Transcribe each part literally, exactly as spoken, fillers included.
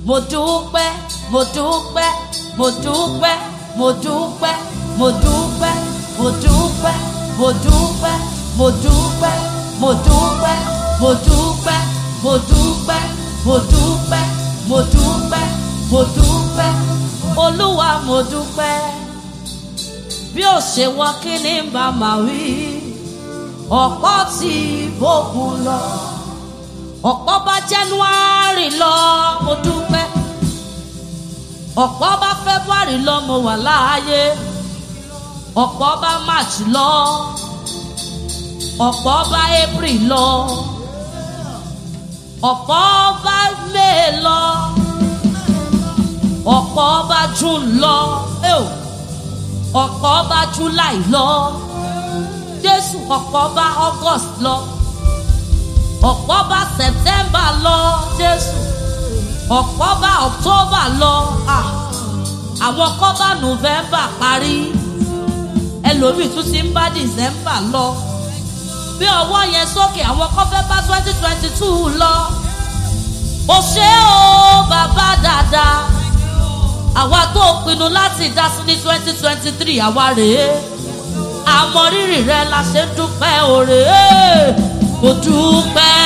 mo dúpẹ́ mo dúpẹ́ mo dúpẹ́ mo dúpẹ́ mo dúpẹ́ mo dúpẹ́ mo dúpẹ́ mo dúpẹ́ mo dúpẹ́ mo dúpẹ́ mo dúpẹ́ mo dúpẹ́ mo dúpẹ́ mo dúpẹ́ Olúwa mo dúpẹ́ bí ó ṣe wá kí ni bá máa wí ọ̀pọ̀ tí bókun lọ ọ̀pọ̀ bá January lọ mo dúpẹ́ ọ̀pọ̀ bá February lọ mo wà láàyè ọ̀pọ̀ bá March lọ ọ̀pọ̀ bá April lọ ọ̀pọ̀ bá May lọ ọ̀pọ̀ bá June lọ ọ̀pọ̀ bá July lọ Jésù ọ̀pọ̀ bá August lọ ọ̀pọ̀ bá September lọ Jésù ọ̀pọ̀ bá October lọ àwọn kọ́ bá November parí ẹlòmíì tún ti ń bá December lọ bí ọwọ́ yẹn sókè àwọn kọ́ fẹ́ bá twenty twenty two lọ ó ṣé o bàbá dáadáa àwa tó pinnu láti dá sí ní twenty twenty three àwa rèé àmọ́ rírì rẹ la ṣe ń dúpẹ́ òrè mo dúpẹ́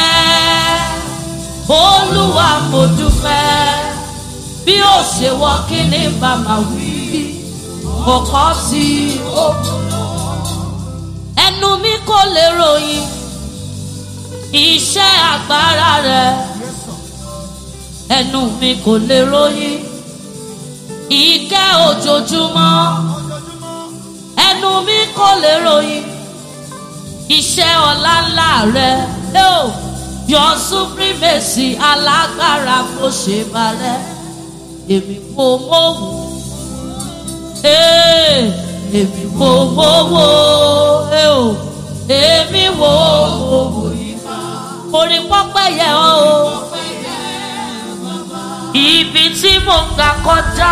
Olúwa mo dúpẹ́ bí ó ṣe wọ kí ni bàbá wí ọkọ sí òkúlọ ẹnu mi kò lè ròyìn iṣẹ́ agbára rẹ ẹnu mi kò lè ròyìn ìkẹ́ ojoojúmọ́ ẹnu mi kò lè ròyìn iṣẹ́ ọlá ńlá rẹ your supremacy alágbára kò ṣe balẹ̀ èmi kò mọ̀wó èmi kò mọ̀wó èmi wò ó orí pọ́pẹ́ yẹ ọ́ o ibi tí mo gbà kọjá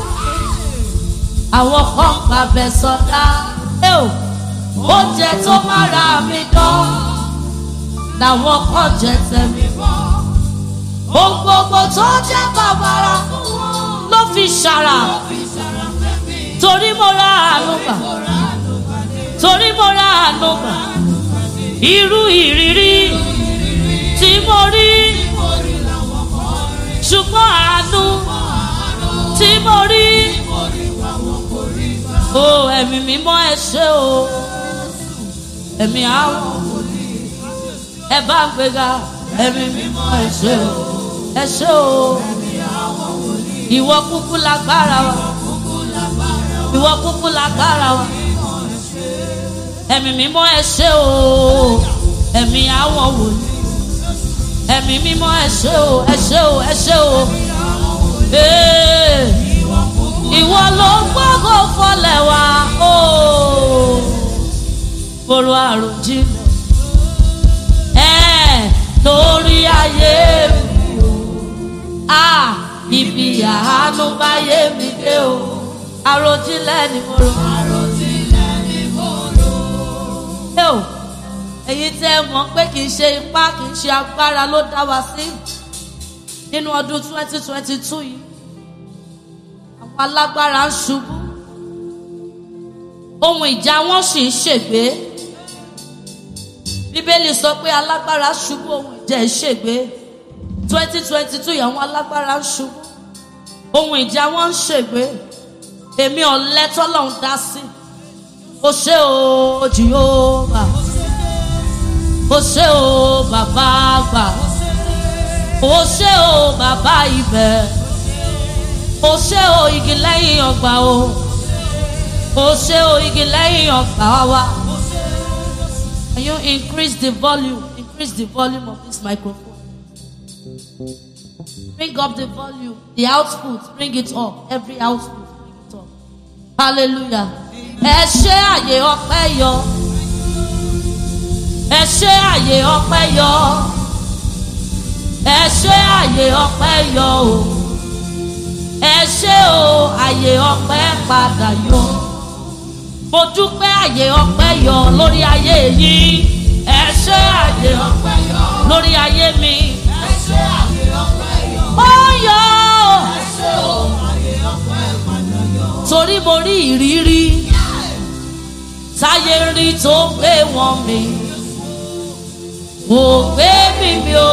àwọn kan gbàbẹ sọdá oúnjẹ tó mára mi dán làwọn kan jẹ tẹ̀mí mọ́ ohun gbogbo tó jẹ́ bàbàrà ló fi ṣàrà torí mo ra àánú gbà torí mo ra àánú gbà irú ìrírí tí mo rí ṣùgbọ́n àánú tí mo rí o ẹ̀mí mímọ́ ẹ ṣé o ẹ̀mí àwọn ẹ bá ń gbéga ẹ̀mí mímọ́ ẹ ṣé o ẹ ṣé o ìwọ kúkú lágbára wa ìwọ kúkú lágbára wa ẹ̀mí mímọ́ ẹ ṣé o ẹ̀mí àwọn wòlíì ẹ̀mí mímọ́ ẹ ṣé o ẹ ṣé o ẹ ṣé o ìwọ ló gbọ́gọ́ fọlẹ̀ wá o fòrò àròjinlẹ̀ ẹ̀ lórí ayé mi o ibi àánú báyé mi dé o àròjinlẹ̀ ni mo rò àròjinlẹ̀ ni mo rò èyí tẹ́ mọ̀ pé kì í ṣe ipá kì í ṣe agbára ló dá wa sí nínú ọdún twenty twenty two yìí àwọn alágbára ń ṣubú ohun ìjà wọn sì ń ṣègbé bíbélì sọ pé alágbára ṣubú ohun ìjà ń ṣègbé twenty twenty two yìí àwọn alágbára ń ṣubú ohun ìjà wọn ń ṣègbé èmi ọ̀lẹ tọ́lọ́run dá sí o ṣé o Jèhófà o ṣé o bàbá àgbà o ṣé o bàbá ibẹ̀ o ṣé o igi lẹ́yìn ọgbà o o ṣé o igi lẹ́yìn ọgbà wa. Can you increase the volume increase the volume of this microphone? Bring up the volume, the output, bring it up, every output, bring it up. Hallelujah. Ẹ ṣé àyè ọpẹ́ yọ. Ẹ ṣé àyè ọpẹ́ yọ. Ẹ ṣé àyè ọpẹ́ yọ o. Ẹ ṣé o àyè ọpẹ́ padà yọ. Mo dúpẹ́ àyè ọpẹ́ yọ lórí ayé yìí. Ẹ ṣé àyè ọpẹ́ yọ lórí ayé mi. Ẹ ṣé àyè ọpẹ́ yọ. Ó yọ. torí mo rí ìrírí táyé rí tó gbé wọn mi ò gbé mi mi o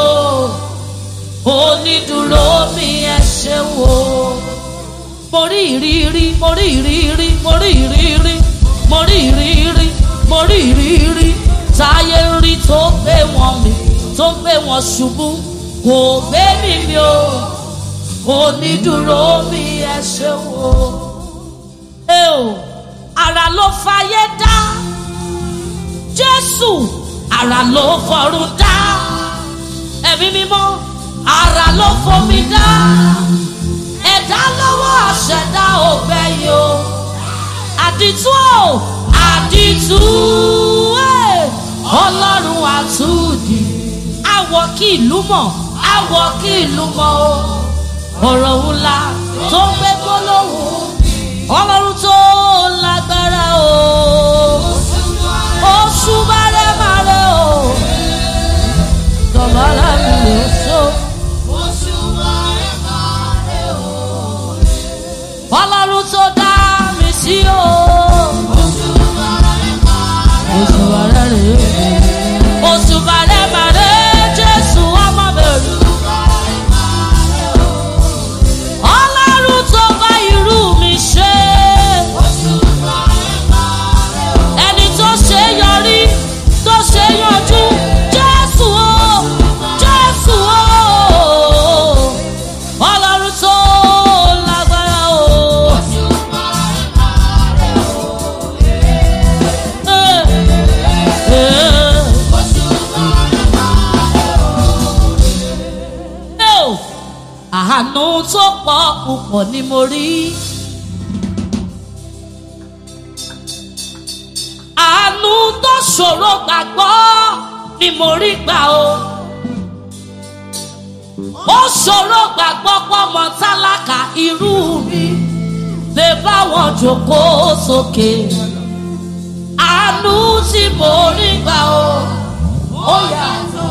onídùúró mi ẹ ṣeun o. mo rí ìrírí mo rí ìrírí mo rí ìrírí mo rí ìrírí mo rí ìrírí táyé rí tó gbé wọn mi tó gbé wọn ṣubú kò gbé mi mi o onídùúró mi ẹ ṣeun o. ẹ o ara ló fayé dá Jésù ara ló fọ̀run dá ẹ̀mí mímọ́ ara ló fomi dá ẹ̀dá lọ́wọ́ àṣẹ̀dá ògbẹ́yìn o. àdìtú o àdìtú ọlọ́run àtúndì àwọ̀ kí ìlú mọ̀ àwọ̀ kí ìlú mọ̀ o. ọ̀rọ̀ ńlá tó ń gbé gbólóhùn ọlọ́run tó lágbára o. oṣù bàrẹ̀ màrẹ̀ o. dọ̀bálà mi lè so. ọlọ́run tó dá mi sí o. oṣù bàrẹ̀ rẹ̀ oṣù bàrẹ̀ màrẹ̀ Jésù ọmọ bẹ̀rù. ọlọ́run tó bá irú mi ṣe. ẹni tó ṣe yọrí tó ṣe yanjú Jésù o Jésù o. ọlọ́run tó lágbára o. àánú tó pọ̀ púpọ̀ ni mo rí. àánú tó ṣòro gbàgbọ́ ni mo rí gbà o. ó ṣòro gbàgbọ́ pọ́mọ tálákà irú mi lè bá wọn jókòó sókè. àánú tí mo rí gbà o ó yàtọ̀.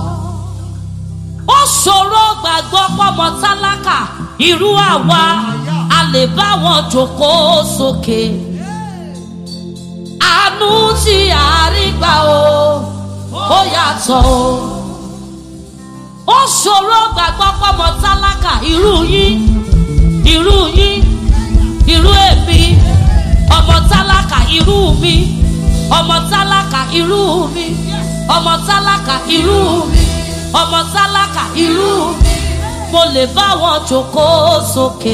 ó ṣòro gbàgbọ́ pọ́mọ tálákà irú àwa a lè bá wọn jókòó sókè. àánú tí a rí gbà o ó yàtọ̀ o. ó ṣòro gbàgbọ́ pọ́mọ tálákà irú yín irú yín irú èmi ọmọ tálákà irú mi ọmọ tálákà irú mi ọmọ tálákà irú mi ọmọ tálákà irú mi mo lè bá wọn jókòó sókè.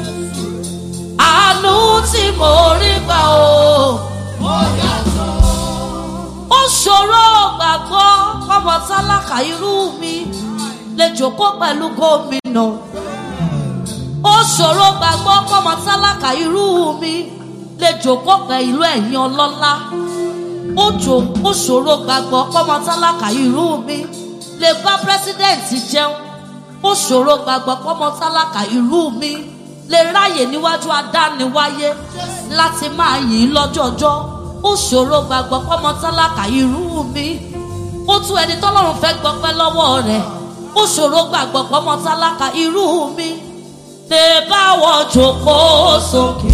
àánú tí mo rí gbà o ó yàtọ̀. ó ṣòro gbàgbọ́ ọmọ tálákà irú mi lè jókòó pẹ̀lú gómìnà. ó ṣòro gbàgbọ́ ọmọ tálákà irú mi lè jókòó pẹ̀lú ẹ̀yin ọlọ́lá. ó ṣòro gbàgbọ́ ọmọ tálákà irú mi lè bá pírẹsidẹ́ǹtì jẹun. ó ṣòro gbàgbọ́ pọ́mọ tálákà irú mi lè ráyè níwájú adániwáyé láti máa yìn lọ́jọ́jọ́. ó ṣòro gbàgbọ́ pọ́mọ tálákà irú mi ó tún ẹni tọ́lọ́run fẹ́ gbọ́pẹ́ lọ́wọ́ rẹ̀. ó ṣòro gbàgbọ́ pọ́mọ tálákà irú mi lè bá wọn jókòó sókè.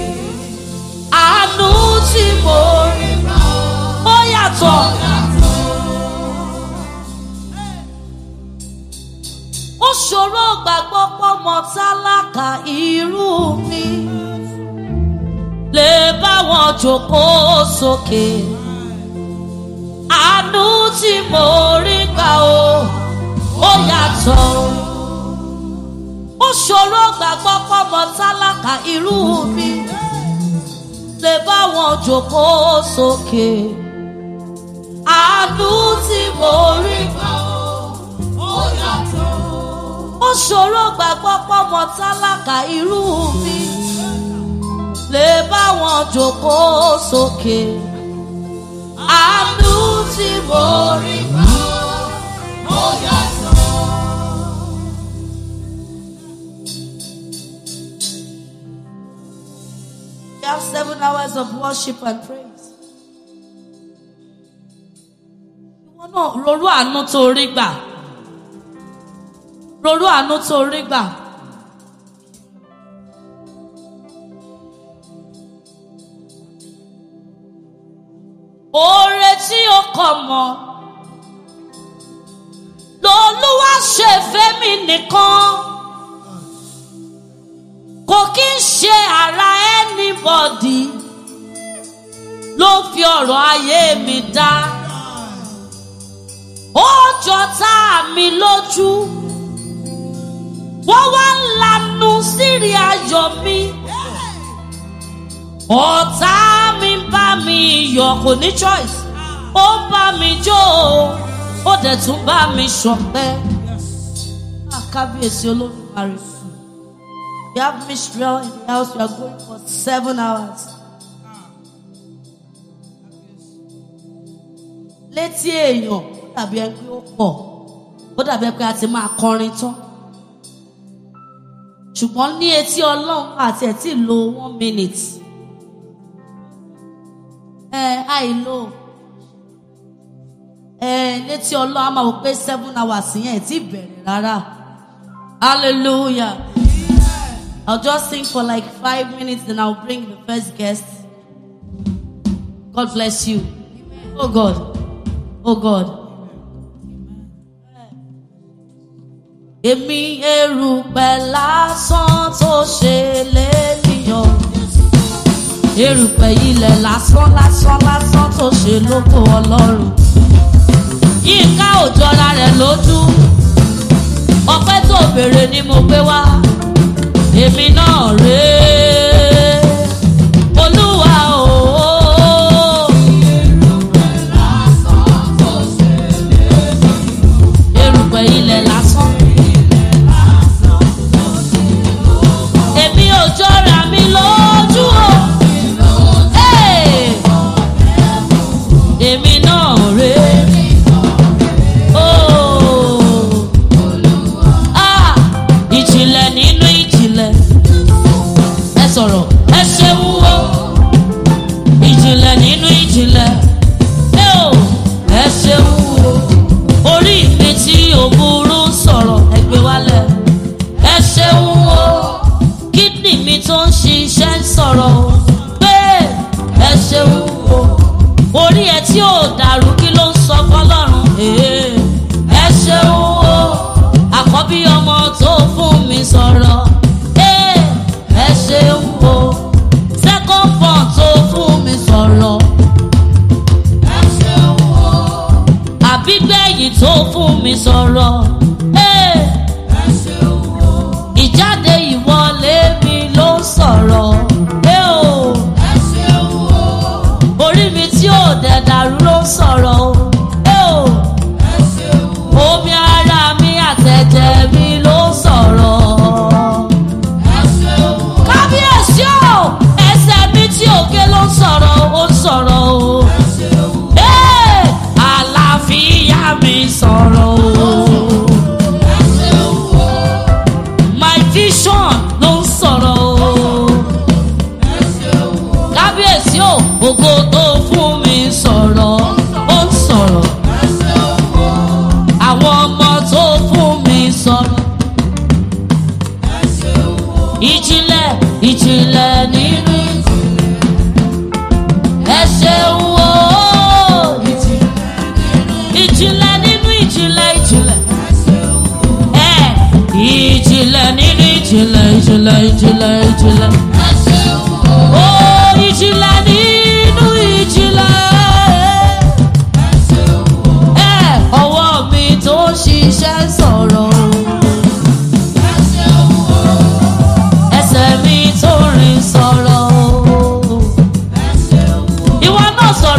àánú tí mo rí ó yàtọ̀. ó ṣòro gbàgbọ́ pọ́mọ tálákà irú mi lè bá wọn jókòó sókè. àánú tí mo rí gbà o ó yàtọ̀. ó ṣòro gbàgbọ́ pọ́mọ tálákà irú mi lè bá wọn jókòó sókè. àánú tí mo rí gbà o ó yàtọ̀. ó ṣòro gbàgbọ́ pọ́mọ tálákà irú mi lè bá wọn jókòó sókè. àánú tí mo rí gbà ó yàtọ̀. We have seven hours of worship and praise. Ìwọ náà ronú àánú tó rí gbà. Ronú àánú tó rí gbà. kọ̀ mọ́ lolúwa ṣe fẹ́mi nìkan kò kí ń ṣe ara anybody ló fi ọ̀rọ̀ ayé mi dá ó jọ tá mi lójú wọ́n wá ń lanu sírí ayọ̀ mi ọ̀tá mi ń bá mi yọ̀ kò ní choice ó ń bá mi jó ó dẹ̀ tún bá mi ṣọpẹ́ kábíyèsí olódùmarè. We have Mistral in the house. We are going for seven hours. Létí èèyàn ó dàbí ẹ pé ó pọ̀ ó dàbí ẹ pé a ti máa kọrin tán ṣùgbọ́n ní etí Ọlọ́run àti ẹ̀ tí lo one minute ẹ àìlò ẹ létí Ọlọ́run a máa wò pé seven hours yẹn ẹ̀ tí bẹ̀rẹ̀ rárá. Hallelujah. I'll just sing for like five minutes, then I'll bring the first guest. God bless you. Oh God. Oh God. Èmi erùpẹ̀ lásán tó ṣe lélìyàn. Erùpẹ̀ ilẹ̀ lásán lásán lásán tó ṣe lóko Ọlọ́run. Yínká ò jọra rẹ̀ lójú. Ọpẹ́ tó béèrè ni mo gbé wá. Èmi náà rèé Olúwa o. Erùpẹ̀ ilẹ̀ lásán. Èmi ò jọra mi lójú o. Èmi náà rèé. Ìjìnlẹ̀ nínú ìjìnlẹ̀ ẹ sọ̀rọ̀ ẹ ṣeun o ìjìnlẹ̀ nínú ìjìnlẹ̀ ẹ ò ẹ ṣeun o orí mi tí ò burú sọ̀rọ̀ ẹ gbé wálẹ̀ ẹ ṣeun o kídìní mi tó ń ṣiṣẹ́ ń sọ̀rọ̀ o pé ẹ ṣeun o orí ẹ tí ò dàrú kí ló ń sọ fọlọ́run ẹ ṣeun o àkọ́bí ọmọ tó fún mi sọ̀rọ̀ ẹ ṣeun o second born tó fún mi sọ̀rọ̀ ẹ ṣeun o àbígbẹ̀yìn tó fún mi sọ̀rọ̀ ẹ ṣeun o ìjáde ìwọlé mi ló sọ̀rọ̀ ẹ ṣeun o orí mi tí ò dẹ̀ dàrú ló sọ̀rọ̀ ẹ ṣeun o omi ara mi àtẹ̀jẹ̀ mi ló sọ̀rọ̀. Kábíyèsí o, ẹsẹ̀ mi tí òkè ló sọ̀rọ̀, ó sọ̀rọ̀ o. Àlàáfíà mi sọ̀rọ̀ o. My vision ló ń sọ̀rọ̀ o. Kábíyèsí o, ògo tó fún mi sọ̀rọ̀, ó ń sọ̀rọ̀. Àwọn ọmọ tó fún mi sọ̀rọ̀. Ìjìnlẹ̀ ìjìnlẹ̀ nínú ẹ ṣeun o. Ìjìnlẹ̀ nínú ìjìnlẹ̀ ìjìnlẹ̀ ẹ ìjìnlẹ̀ nínú ìjìnlẹ̀ ìjìnlẹ̀ ìjìnlẹ̀ ìjìnlẹ̀ o ìjìnlẹ̀ nínú ìjìnlẹ̀ ẹ ọwọ́ mi tó ṣiṣẹ́ sọ̀rọ̀. Ẹsẹ̀ mi tó rìn sọ̀rọ̀. Ìwọ náà sọ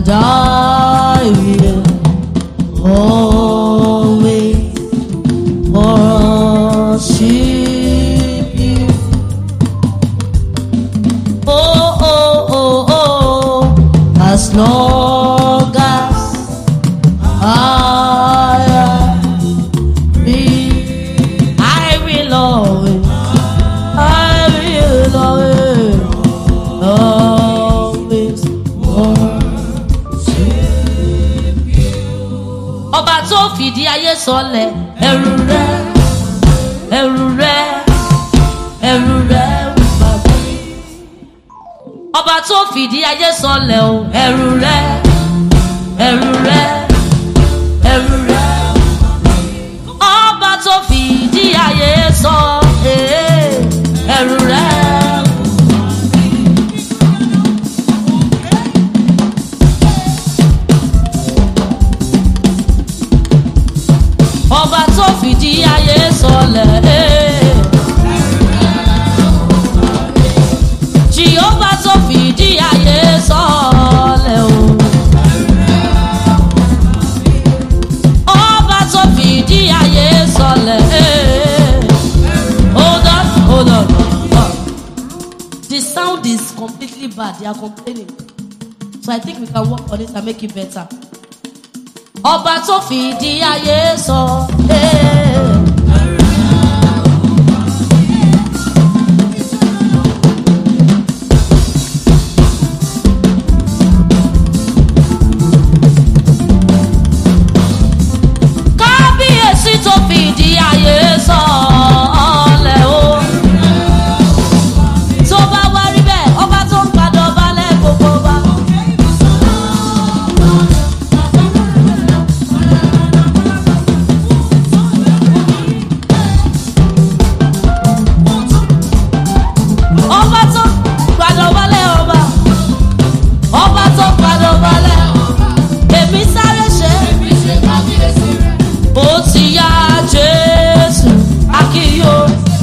and I will always worship you. Oh, oh, oh, oh, as long as I am free, I will always, I will always, always worship you. Ọba tó fìdí ayé sọlẹ̀, ẹ̀rù rẹ̀, ẹ̀rù rẹ̀, ẹ̀rù rẹ̀ wù bàbá. Ọba tó fìdí ayé sọlẹ̀ o, ẹ̀rù rẹ̀, ẹ̀rù rẹ̀, ẹ̀rù rẹ̀. Ọba tó fìdí ayé sọ, ẹ̀rù rẹ̀. Ọba tó fìdí ayé sọlẹ̀, Jèhófà tó fìdí ayé sọlẹ̀ o. Ọba tó fìdí ayé sọlẹ̀. Hold on, hold on. The sound is completely bad. They are complaining. So I think we can work on it and make it better. Ọba tó fìdí ayé sọlẹ̀. Tó fìdí ayé sọlẹ̀ o. Tó bá wá rí bẹ́ẹ̀, ọba tó ń padà balẹ̀ gbogbo wa. Ọba tó padà balẹ̀ ọba. Ọba tó padà balẹ̀. Èmi sáré ṣe. Ó ti yá Jésù, akíyó.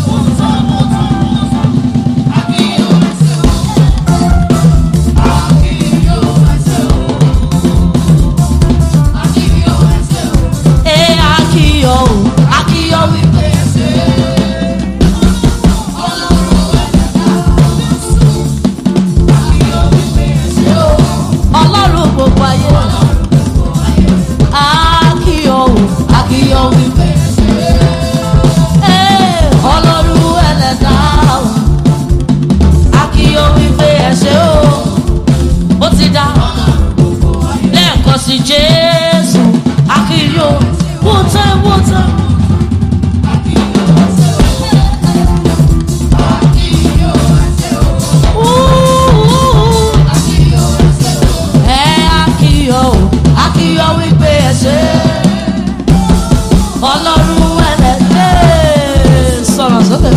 Ẹ akíyó, akíyó wípé Ọlọ́run gbogbo ayé. Akíyó, akíyó wípé Ọlọ́run ẹlẹ́dá o. Akíyó wípé ẹ ṣé o. Ó ti dá lẹ́ẹ̀kan sí Jésù. Akíyó wọ́tẹ́ wọ́tẹ́. Ẹ akíyó, akíyó wípé ẹ ṣé. Ọlọ́run ẹlẹ́dẹ́ sọ̀rọ̀ sókè.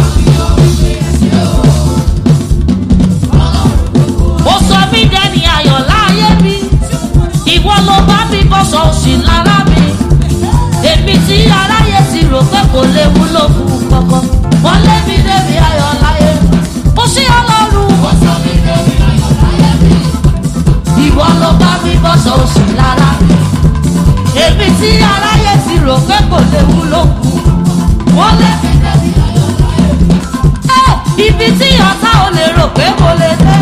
Ó sọ mí dẹni ayọ̀ láyé mi. Ìwọ ló bá mi bọ́sọ̀ òṣì lára mi. Èmi tí aráyé ti rò pé kò lè wúlò fún kankan. Wọ́n lé mi débi ayọ̀ láyé. Ó ṣí Ọlọ́run. Ó sọ mí dẹni ayọ̀ láyé mi. Ìwọ ló bá mi bọ́sọ̀ òṣì lára mi. Èmi tí aráyé ti rò pé kò lè wúlò fún. Wọ́n lé mi débi ayọ̀ láyé mi. Ibi tí ọ̀tá ò lè rò pé kò lè dé.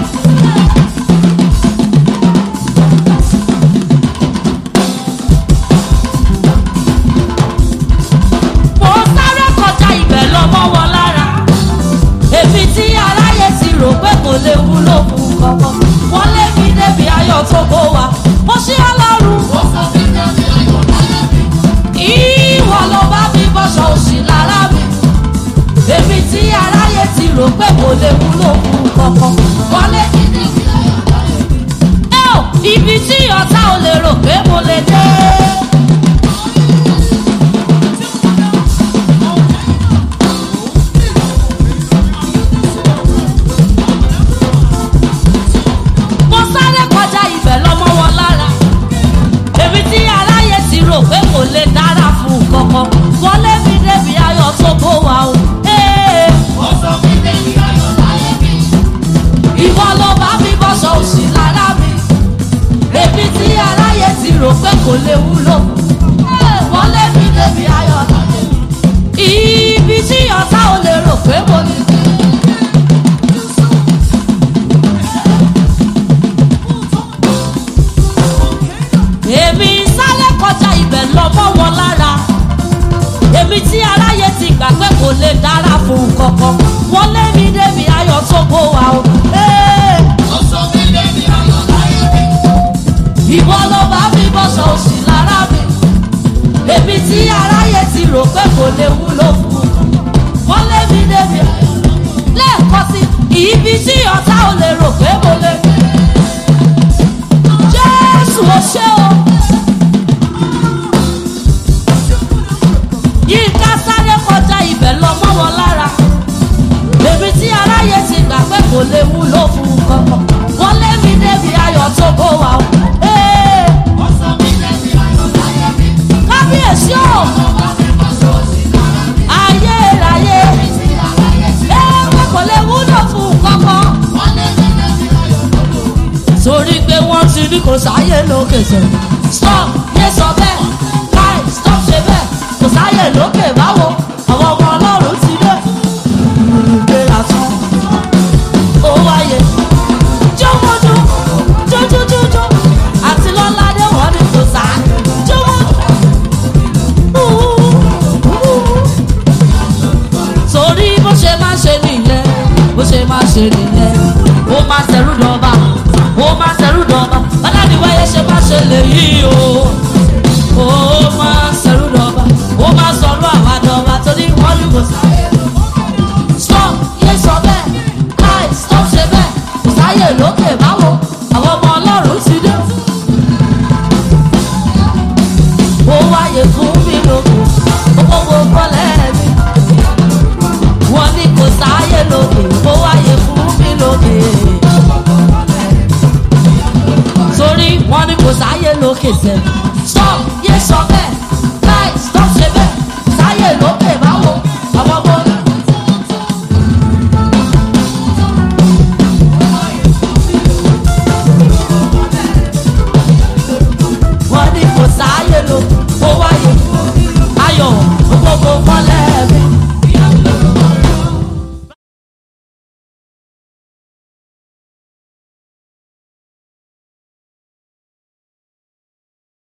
Mo sáré kọjá ibẹ̀ lọ mọ́ wọn lára. Èmi tí aráyé ti rò pé kò lè wúlò fún kankan. Wọ́n lé mi débi ayọ̀ tó kó wa. Mo ṣí Ọlọ́run. Ó sọ mí débi ayọ̀ láyé mi. Ìwọ ló bá mi bọ́ṣọ òṣì lára mi. Èmi tí aráyé ti rò pé kò lè wúlò fún kankan. Wọ́n lé mi débi ayọ̀ láyé mi. Ẹ ò ibi tí ọ̀tá ò lè rò pé mo lè dé. Mo sáré kọjá ibẹ̀ lọ́mọ wọn lára. Èmi tí aráyé ti rò pé kò lè dára fún kankan. Wọ́n lé mi débi ayọ̀ tó kó wa o. Ó sọ mí débi ayọ̀ láyé mi. tí ọ̀tá ò lè rò pé mo ní. èmi sáré kọjá ibẹ̀ lọ mọ́ wọn lára. èmi tí aráyé ti gbà pé kò lè dára fún kankan. wọ́n lé mi débi ayọ̀ tó bó wa o. Ó sọ mí débi ayọ̀ láyé mi. ìwọ ló bá mi bọ́sọ̀ òsì lára mi. èmi tí aráyé ti rò pé kò lè wúlò fún un. wọ́n lé mi débi lẹ́ẹ̀kan sí ibi tí ọ̀tá ò lè rò pé mo lè. Jésù ó ṣé o. Yínká sáré kọjá ibẹ̀ lọ mọ́ wọn lára. èmi tí aráyé ti gbà pé kò lè wúlò fún un kankan. wọ́n lé mi débi ayọ̀ tó bó wa o. Ó sọ mí débi ayọ̀ láyé mi. kábíyèsí o. Ó bá mi bọ́ sóòsì lára mi. ayérayé. Tí aráyé ti ẹ pé kò lè wúlò fún un kankan. wọ́n lé mi débi ayọ̀ lóko. torí pé wọ́n ti ní kò sáyé lókè sẹ́. stop yé sọ bẹ́ẹ̀ káì stop ṣe bẹ́ẹ̀ kò sáyé lókè báwo àwọn ọmọ ọlọ́run ti dé. ìgbéra tún ó wáyé jọmọdún jójójójó àti lọ́ládé wọ́n ní kò sá jọmọdún. torí bó ṣe máa ṣe nìyẹn bó ṣe máa ṣe nìyẹn ó máa ṣẹ̀rú dọ̀ba ó máa ṣẹ̀rú dọ̀ba ọ̀làdìwáyé ṣe máa ṣe lèyí o ó máa ṣẹ̀rú dọ̀ba ó máa sọ̀rọ̀ àwa dọ̀ba torí wọ́n ní kò sáyé. stop yé sọ bẹ́ẹ̀ láì stop ṣe bẹ́ẹ̀ kò sáyé lókè báwo àwọn ọmọ ọlọ́run ti dé. ó wáyé fún mi lóko ó gbogbo bọ́lẹ̀ mi wọ́n ní kò sáyé lókè ó wáyé fún mi lókè. torí wọ́n ní kò sáyé lókè sẹ́. stop yé